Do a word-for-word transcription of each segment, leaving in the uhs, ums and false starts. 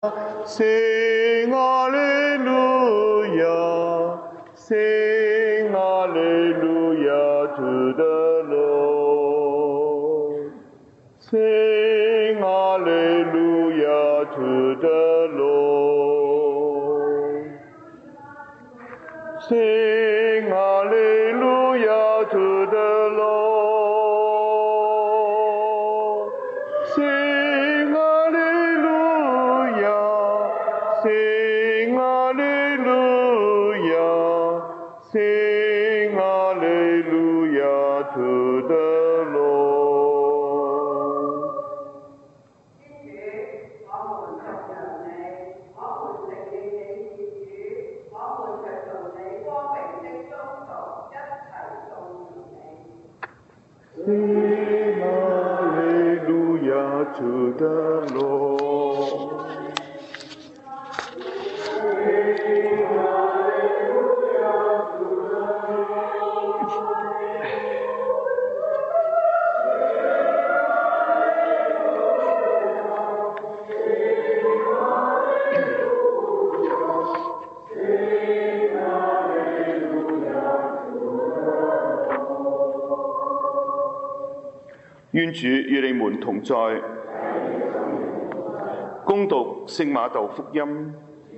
Sing hallelujah, sing hallelujah to the Lord. Sing hallelujah to the Lord. Sing hallelujah to the Lord. Sing hallelujah. Sing hallelujah. Sing hallelujah to the Lord. 我們藉著你，我們承認你是主，我們藉著你光榮的宗徒，一齊頌揚你。 Sing hallelujah to the Lord. 願主與你們同在。恭讀聖馬竇福音。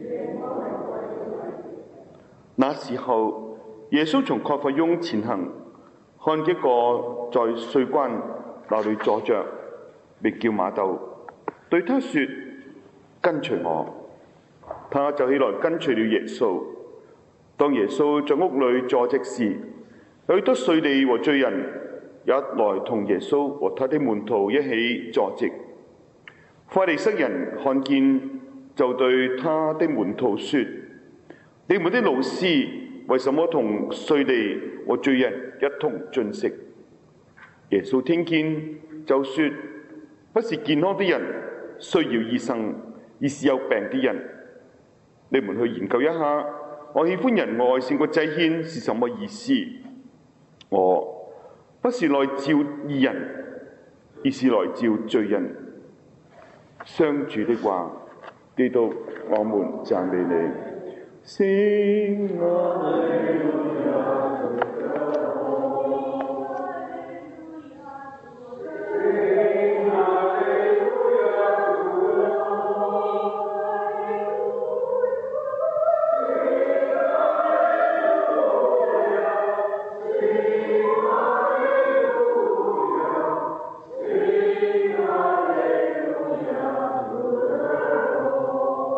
那時候，耶穌從葛法翁前行，看見一個在稅關那裏坐着，名叫馬竇，對他說：跟隨我。他就起來跟隨了耶穌。當耶穌在屋裏坐席時，許多稅吏和罪人也來同耶穌和他的門徒一起坐席。法利塞人看見，就對他的門徒說：你們的老師為什麼同稅吏和罪人一同進食？耶穌聽見就說：不是健康的人需要醫生，而是有病的人。你們去研究一下，我喜歡仁愛勝過祭獻是什麼意思？我不是來召義人，而是來召罪人。上主的話。基督，我們讚美你。Sing hallelujah to the Lord. Sing hallelujah to the Lord.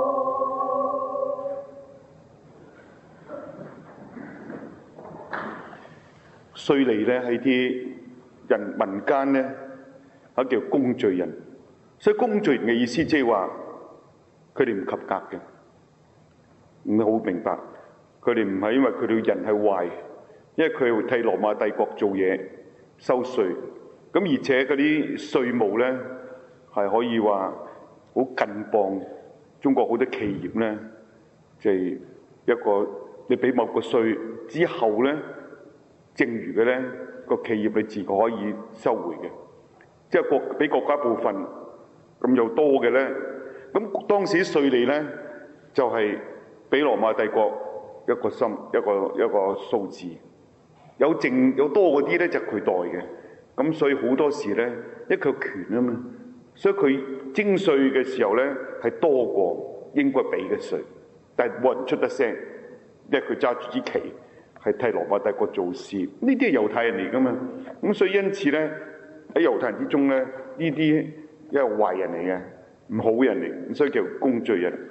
稅吏咧喺啲人民間咧，係叫公罪人。所以公罪人嘅意思即係話，佢哋唔及格嘅，唔係好明白。佢哋唔係因為佢哋人係壞，因為佢替羅馬帝國做嘢收稅。咁而且嗰啲稅務咧係可以話好近磅。中國好多企業咧，就係一個你俾某個稅之後咧。剩餘嘅咧，個企業你自個可以收回嘅，即係國俾國家部分咁又多嘅咧。咁當時稅吏咧就係、是、俾羅馬帝國一個心一個一個數字，有剩有多嗰啲咧就佢代嘅。咁所以好多時咧，因為佢有權啊嘛，所以佢徵稅嘅時候咧係多過應該俾嘅稅，但係冇人出得聲，因為佢揸住支旗。係替羅馬帝國做事，呢啲係猶太人嚟噶嘛？咁所以因此咧，喺猶太人之中咧，呢啲一係壞人嚟嘅，唔好人嚟，所以叫公罪人。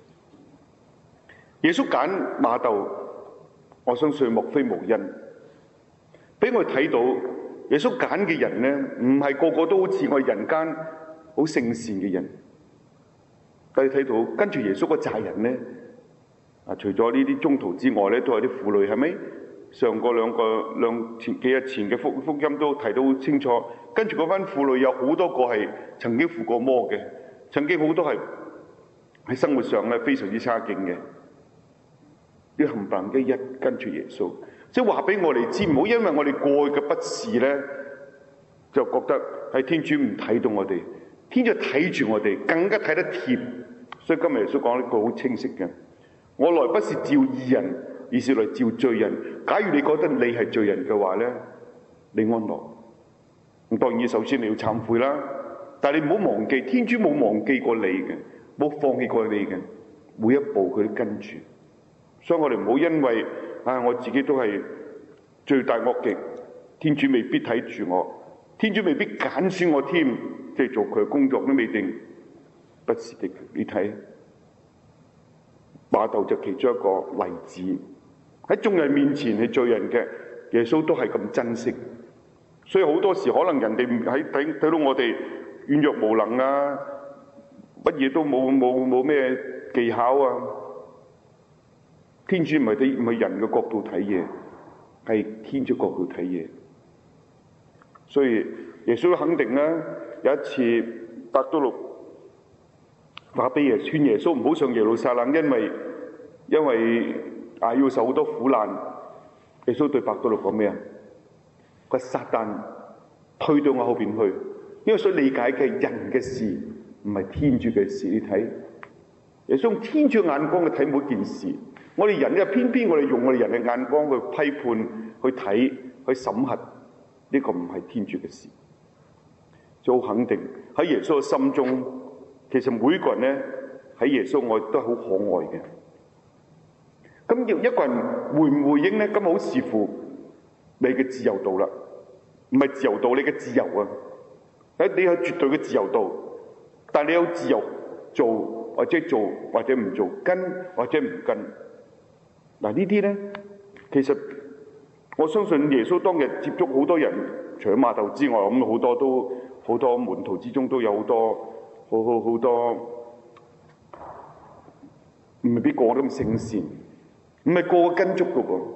耶穌揀馬竇，我相信莫非無因，俾我睇到耶穌揀嘅人咧，唔係個個都好似我哋人間好聖善嘅人。但係睇到跟住耶穌個責人咧。啊！除咗呢啲宗徒之外咧，都係啲婦女，係咪？上個兩個兩前幾日前嘅福福音都提到好清楚。跟住嗰班婦女有好多個係曾經附過魔嘅，曾經好多係喺生活上咧非常之差勁嘅。啲冚唪唥嘅一跟住耶穌，即係話俾我哋知，唔好因為我哋過去嘅不是咧，就覺得係天主唔睇到我哋，天主睇住我哋，更加睇得貼。 所以今日耶穌講呢句好清晰嘅：我來不是召義人，而是來召罪人。假如你覺得你係罪人嘅話咧，你安樂。咁當然首先你要懺悔啦，但係你唔好忘記，天主冇忘記過你嘅，冇放棄過你嘅，每一步佢都跟住。所以我哋唔好因為啊我自己都係罪大惡極，天主未必睇住我，天主未必揀選我添，即係做佢嘅工作都未定。不是的，你睇瑪竇就其中一個例子，喺眾人面前係罪人嘅，耶穌都係咁珍惜。所以好多時可能人哋喺睇睇到我哋軟弱無能啊，乜嘢都冇冇冇咩技巧啊，天主唔係睇唔係人嘅角度睇嘢，係天主角度睇嘢。所以耶穌肯定啦，有一次伯多祿話俾耶勸耶穌唔好上耶路撒冷，因為因為啊要受好多苦難。耶穌對伯多祿講咩啊？個撒旦推到我後邊去，因為所理解嘅人嘅事唔係天主嘅事。你睇耶穌用天主眼光去睇每件事，我哋人咧偏偏我哋用我哋人嘅眼光去批判、去睇、去審核，呢個唔係天主嘅事。就好肯定喺耶穌嘅心中，其實每個人咧喺耶穌愛都係好可愛嘅。咁要一個人回唔回應咧，咁好視乎你嘅自由度啦，唔係自由度，你嘅自由啊！誒，你有絕對嘅自由度，但係你有自由做或者做或者唔做，跟或者唔跟。嗱呢啲咧，其實我相信耶穌當日接觸好多人，除咗瑪竇之外，咁好多都好多門徒之中都有好多好好好多，唔係邊個都咁聖善，唔係個個跟足嘅噃。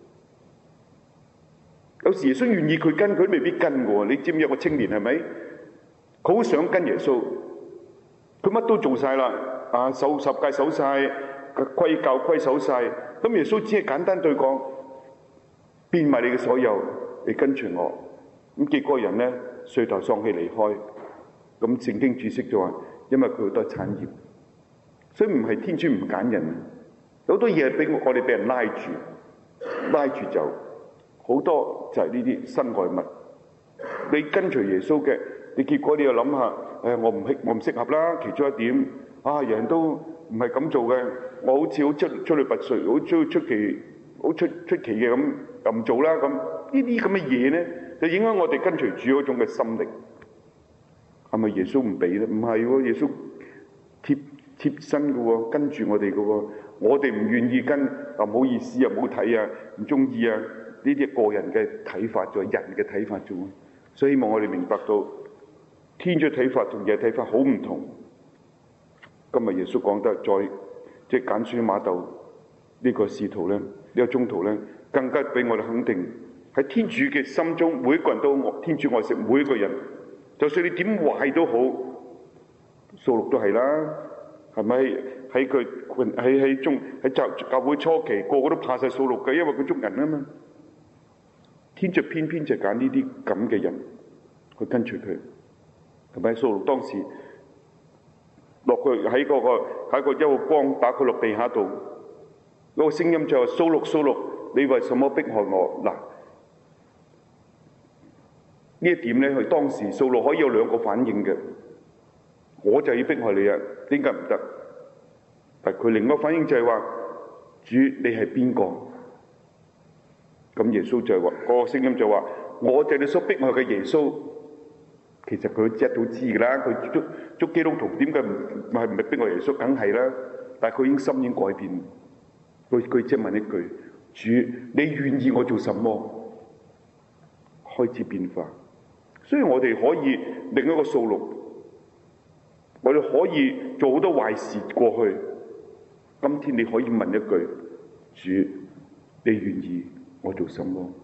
有時耶穌願意佢跟，佢都未必跟嘅喎。你知唔知有個青年係咪？佢好想跟耶穌，佢乜都做晒啦，啊守十誡守晒，規教規守晒。咁耶穌只係簡單對講，變賣你嘅所有，你跟隨我。咁結果人咧垂頭喪氣離開。咁聖經注釋就話，因為佢好多產業，所以唔係天主唔揀人，有好多嘢俾我哋俾人拉住，拉住走。好多就係呢啲身外物，你跟隨耶穌嘅，你結果你又諗下，誒、哎、我唔適我唔適合啦。其中一點，啊人人都唔係咁做嘅，我好似好出出類拔萃，好出出奇，好出出奇嘅咁，又唔做啦咁。呢啲咁嘅嘢咧，就影響我哋跟隨主嗰種嘅心力。係咪耶穌唔俾咧？唔係喎，耶穌貼貼身嘅喎，跟住我哋嘅喎。我哋唔願意跟，啊唔好意思啊，唔好睇啊，唔中意啊。呢啲係個人嘅睇法，就係人嘅睇法啫。所以希望我哋明白到天主睇法同人睇法好唔同。今日耶穌講得再即係揀選瑪竇呢個使徒咧，呢、呢個宗徒咧，更加俾我哋肯定喺天主嘅心中，每一個人都愛天主愛惜每一個人。就算你點壞都好，掃祿都係啦，係咪？喺佢喺喺中喺教教會初期，個個都怕晒掃祿嘅，因為佢捉人啊嘛。天主偏偏就揀呢啲咁嘅人去跟隨佢，係咪？掃祿當時落去喺嗰個喺個一個光打佢落地下度，嗰個聲音就話：掃祿掃祿，你為什麼迫害我？嗱，呢一點咧，佢當時掃祿可以有兩個反應嘅，我就要迫害你啊，點解唔得？但佢另一個反應就係話：主，你係邊個？咁耶穌就係話，嗰個聲音就話：我就係你所迫害嘅耶穌。其實佢一早知㗎啦，佢捉捉基督徒點解唔唔係唔係迫害耶穌？梗係啦，但係佢已經心已經改變。佢佢即係問一句：主，你願意我做什麼？開始變化。所以我哋可以另一個掃祿，我哋可以做好多壞事過去。今天你可以問一句：主，你願意我做什麼？